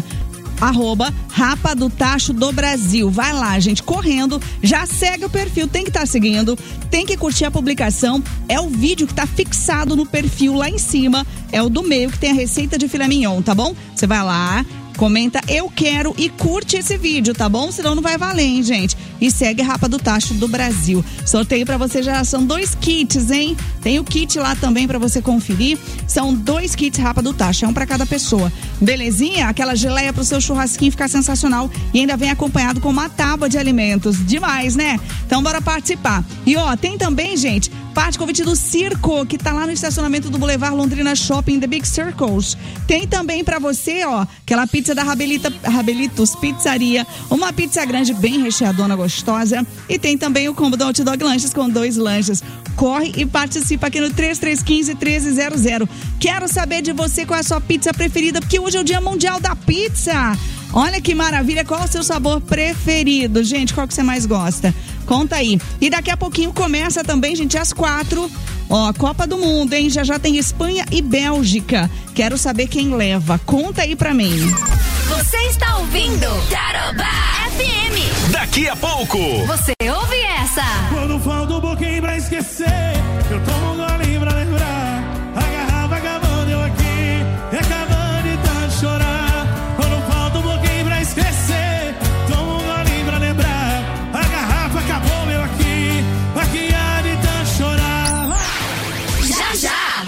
@Rapa do Tacho do Brasil. Vai lá, gente, correndo, já segue o perfil, tem que estar seguindo, tem que curtir a publicação, é o vídeo que tá fixado no perfil lá em cima, é o do meio que tem a receita de filé mignon, tá bom? Você vai lá, comenta eu quero e curte esse vídeo, tá bom? Senão não vai valer, hein, gente? E segue Rapa do Tacho do Brasil. Sorteio pra você já são 2 kits, hein? Tem o kit lá também pra você conferir. São 2 kits Rapa do Tacho, é um pra cada pessoa. Belezinha? Aquela geleia pro seu churrasquinho ficar sensacional e ainda vem acompanhado com uma tábua de alimentos. Demais, né? Então bora participar. E ó, tem também, gente, parte convite do Circo, que tá lá no estacionamento do Boulevard Londrina Shopping, The Big Circles. Tem também pra você, ó, aquela pizza da Rabelitos Pizzaria, uma pizza grande bem recheadona, gostosa. E tem também o combo do Hot Dog Lanches com 2 lanches. Corre e participa aqui no 3315-1300. Quero saber de você qual é a sua pizza preferida, porque hoje é o Dia Mundial da Pizza. Olha que maravilha, qual é o seu sabor preferido? Gente, qual que você mais gosta? Conta aí. E daqui a pouquinho começa também, gente, às 4. Ó, Copa do Mundo, hein? Já tem Espanha e Bélgica. Quero saber quem leva. Conta aí pra mim.
Você está ouvindo Tarobá FM.
Daqui a pouco.
Você ouve essa.
Quando falta um pouquinho pra esquecer, eu tomo um golinho pra lembrar. A garrafa acabando, eu aqui, acabando de tanto chorar. Quando falta um pouquinho pra esquecer, tomo um golinho pra lembrar. A garrafa acabou, eu aqui há de tanto chorar.
Já, já.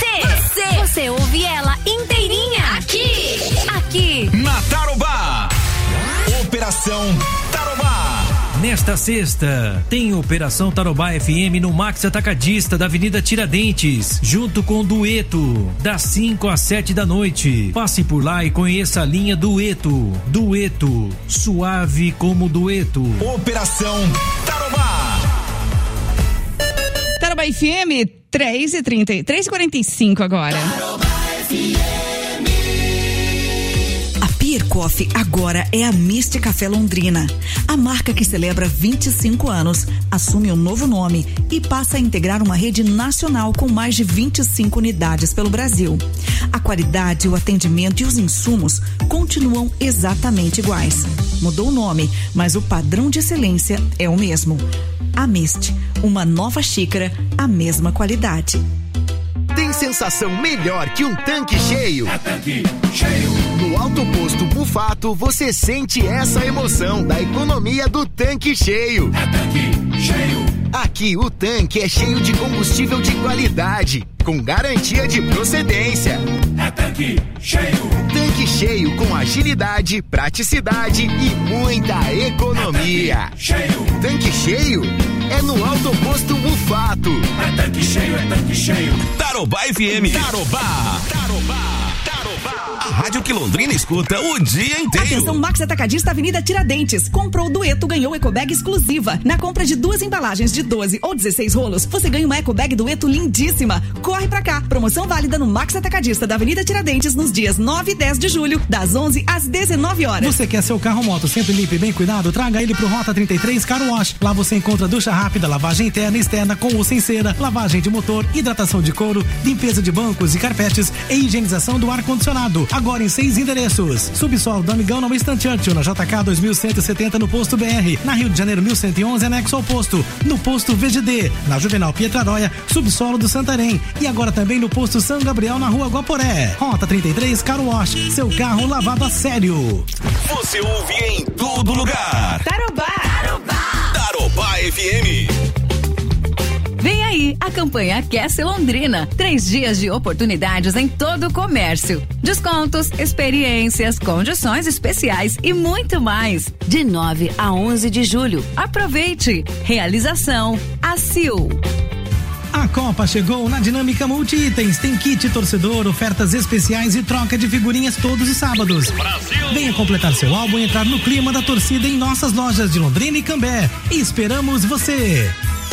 Você ouve ela inteirinha. Aqui.
Na Tarobá. Operação Tarobá.
Nesta sexta, tem Operação Tarobá FM no Max Atacadista da Avenida Tiradentes, junto com Dueto, das 5 às 7 da noite. Passe por lá e conheça a linha Dueto. Dueto, suave como dueto.
Operação Tarobá.
Tarobá FM 3h45 agora.
A Pier Coffee agora é a Mist Café Londrina. A marca que celebra 25 anos assume um novo nome e passa a integrar uma rede nacional com mais de 25 unidades pelo Brasil. A qualidade, o atendimento e os insumos continuam exatamente iguais. Mudou o nome, mas o padrão de excelência é o mesmo. A Mist, uma nova xícara, a mesma qualidade.
Tem sensação melhor que um tanque cheio?
É tanque cheio.
No Alto Posto Bufato, você sente essa emoção da economia do tanque cheio.
É tanque cheio.
Aqui o tanque é cheio de combustível de qualidade, com garantia de procedência.
É tanque cheio.
Tanque cheio com agilidade, praticidade e muita economia.
É tanque cheio.
Tanque cheio é no Alto Posto Bufato.
É tanque cheio, é tanque cheio.
Tarobá FM. Tarobá. A rádio que Londrina escuta o dia inteiro.
Atenção, Max Atacadista, Avenida Tiradentes. Comprou o Dueto, ganhou ecobag exclusiva. Na compra de 2 embalagens de 12 ou 16 rolos, você ganha uma ecobag Dueto lindíssima. Corre pra cá. Promoção válida no Max Atacadista da Avenida Tiradentes nos dias 9 e 10 de julho, das 11 às 19 horas.
Você quer seu carro ou moto sempre limpo e bem cuidado? Traga ele pro Rota 33 Car Wash. Lá você encontra ducha rápida, lavagem interna e externa com ou sem cera, lavagem de motor, hidratação de couro, limpeza de bancos e carpetes e higienização do ar-condicionado. Agora em 6 endereços. Subsolo do Amigão, na Winston Churchill, na JK 2170 no posto BR. Na Rio de Janeiro 1111, anexo ao posto. No posto VGD. Na Juvenal Pietraróia, subsolo do Santarém. E agora também no posto São Gabriel, na Rua Guaporé. Rota 33 Car Wash. Seu carro lavado a sério.
Você ouve em todo lugar.
Tarobá.
Tarobá FM.
Vem aí a campanha Aquece Londrina. 3 dias de oportunidades em todo o comércio. Descontos, experiências, condições especiais e muito mais. De 9 a 11 de julho. Aproveite. Realização ACIL.
A Copa chegou na Dinâmica Multi-Itens. Tem kit torcedor, ofertas especiais e troca de figurinhas todos os sábados. Brasil! Venha completar seu álbum e entrar no clima da torcida em nossas lojas de Londrina e Cambé. Esperamos você!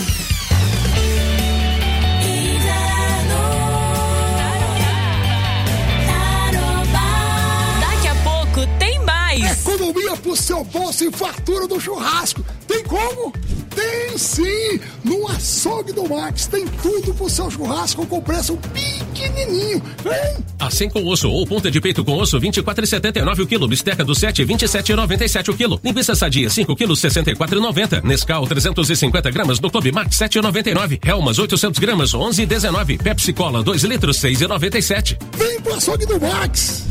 Economia pro seu bolso e fartura do churrasco. Tem como? Tem sim! No açougue do Max tem tudo pro seu churrasco com preço pequenininho. Vem!
Assim com osso ou ponta de peito com osso, 24,79 o quilo. Bisteca do 7, 27,97 o quilo. Linguiça sadia, 5 quilos, 64,90. Nescau, 350 gramas no Clube Max, 7,99. Helmas, 800 gramas, 11,19. Pepsi Cola, 2 litros, 6,97.
Vem pro açougue do Max!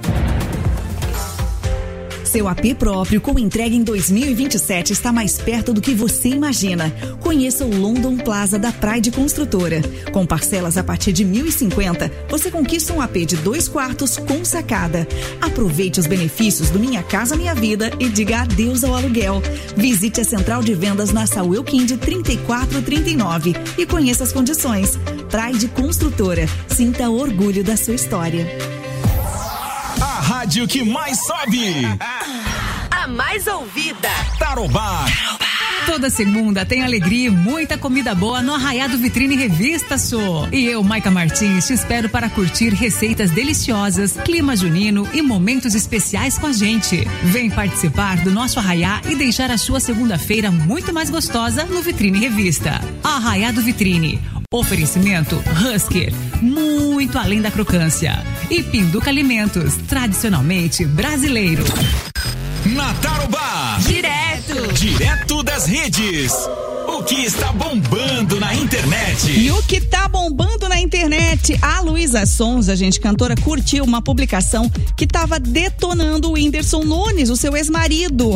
Seu AP próprio com entrega em 2027 está mais perto do que você imagina. Conheça o London Plaza da Pride Construtora. Com parcelas a partir de 1.050, você conquista um AP de 2 quartos com sacada. Aproveite os benefícios do Minha Casa Minha Vida e diga adeus ao aluguel. Visite a central de vendas na Saúl Quinde 3439 e conheça as condições. Pride Construtora. Sinta orgulho da sua história.
A rádio que mais sobe.
A mais ouvida.
Tarobá.
Toda segunda tem alegria e muita comida boa no Arraiado Vitrine Revista Sou. E eu, Maica Martins, te espero para curtir receitas deliciosas, clima junino e momentos especiais com a gente. Vem participar do nosso arraiá e deixar a sua segunda-feira muito mais gostosa no Vitrine Revista. Arraiado Vitrine. Oferecimento Husker, muito além da crocância. E Pinduca Alimentos, tradicionalmente brasileiro.
Na Tarobá. Direto das redes. O que está bombando na internet?
E o que tá bombando na internet? A Luísa Sonza, gente, cantora, curtiu uma publicação que tava detonando o Whindersson Nunes, o seu ex-marido.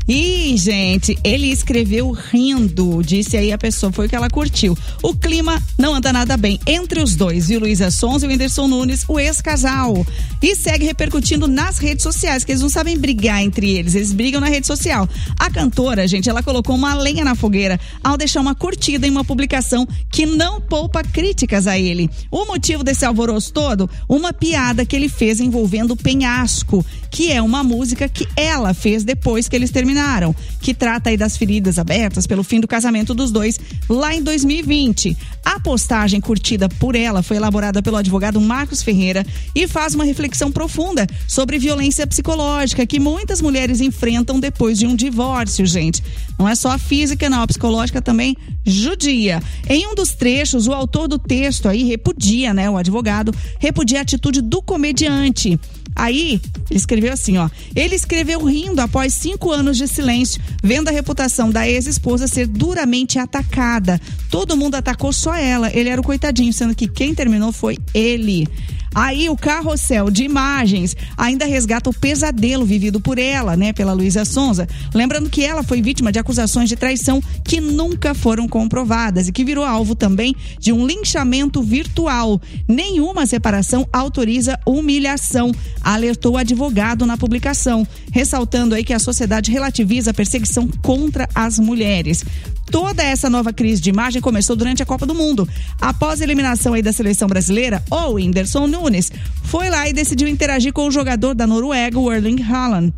E, gente, ele escreveu rindo, disse aí a pessoa, foi o que ela curtiu. O clima não anda nada bem entre os dois, viu? Luísa Sonza e o Whindersson Nunes, o ex-casal. E segue repercutindo nas redes sociais, que eles não sabem brigar entre eles brigam na rede social. A cantora, gente, ela colocou uma lenha na fogueira ao deixar uma curtida em uma publicação que não poupa críticas a ele. O motivo desse alvoroço todo? Uma piada que ele fez envolvendo Penhasco, que é uma música que ela fez depois que eles terminaram, que trata aí das feridas abertas pelo fim do casamento dos dois lá em 2020. A postagem curtida por ela foi elaborada pelo advogado Marcos Ferreira e faz uma reflexão profunda sobre violência psicológica que muitas mulheres enfrentam depois de um divórcio, gente. Não é só a física, não, a psicológica também judia. Em um dos trechos, o autor do texto aí repudia, né, o advogado, repudia a atitude do comediante. Aí, ele escreveu assim, ó. Ele escreveu rindo após 5 anos de silêncio, vendo a reputação da ex-esposa ser duramente atacada. Todo mundo atacou só ela. Ele era o coitadinho, sendo que quem terminou foi ele. Aí o carrossel de imagens ainda resgata o pesadelo vivido por ela, né, pela Luísa Sonza. Lembrando que ela foi vítima de acusações de traição que nunca foram comprovadas e que virou alvo também de um linchamento virtual. Nenhuma separação autoriza humilhação, alertou o advogado na publicação, ressaltando aí que a sociedade relativiza a perseguição contra as mulheres. Toda essa nova crise de imagem começou durante a Copa do Mundo. Após a eliminação aí da seleção brasileira, o Whindersson Nunes foi lá e decidiu interagir com o jogador da Noruega, o Erling Haaland.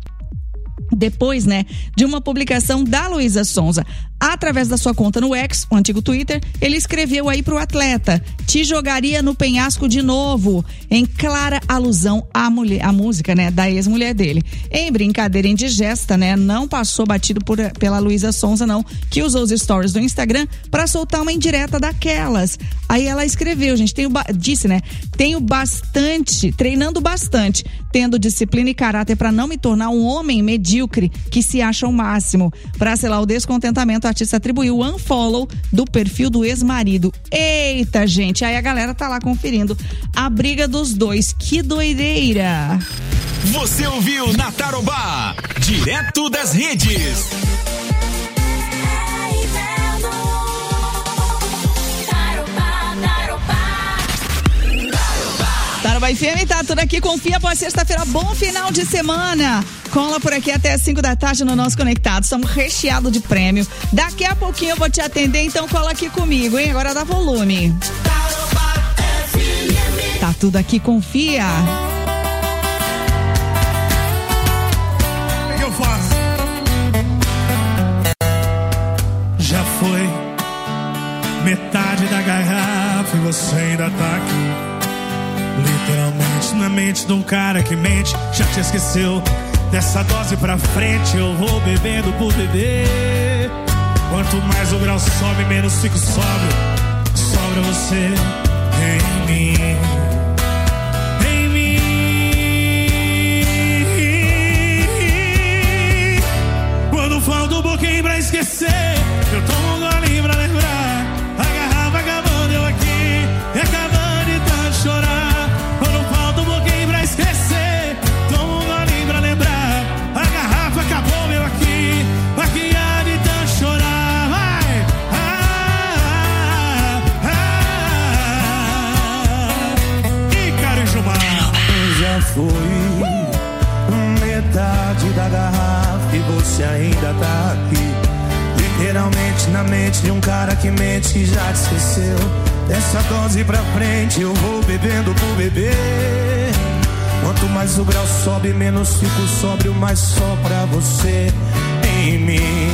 Depois, né, de uma publicação da Luísa Sonza, através da sua conta no X, o antigo Twitter, ele escreveu aí pro atleta: te jogaria no penhasco de novo, em clara alusão à música, né, da ex-mulher dele. Em brincadeira indigesta, né, não passou batido pela Luísa Sonza, não, que usou os stories do Instagram para soltar uma indireta daquelas. Aí ela escreveu, gente, treinando bastante, tendo disciplina e caráter para não me tornar um homem medíocre que se acha o máximo. Pra selar o descontentamento, a artista atribuiu o unfollow do perfil do ex-marido. Eita, gente, aí a galera tá lá conferindo a briga dos dois. Que doideira!
Você ouviu na Tarobá, direto das redes.
Tarobá FM tá tudo aqui, confia, boa sexta-feira, bom final de semana. Cola por aqui até as 5 da tarde no nosso Conectado, estamos recheados de prêmio. Daqui a pouquinho eu vou te atender, então cola aqui comigo, hein? Agora dá volume. Tá tudo aqui, confia.
O que eu faço? Já foi metade da garrafa e você ainda tá aqui. Literalmente na mente de um cara que mente. Já te esqueceu? Dessa dose pra frente eu vou bebendo por beber. Quanto mais o grau sobe, menos fico sóbrio. Sobra você em mim. Em mim. Quando falta um pouquinho pra esquecer, eu tomo um golinho pra lembrar. A garrafa acabando, eu aqui acabando de tanto chorar. Acabou, meu aqui há de tanto chorar. Vai! Ícaro e Gilmar.
Já foi metade da garrafa e você ainda tá aqui. Literalmente na mente de um cara que mente e já te esqueceu. Dessa dose pra frente eu vou bebendo por beber. Quanto mais o grau sobe, menos fico sóbrio, mais só pra você em mim.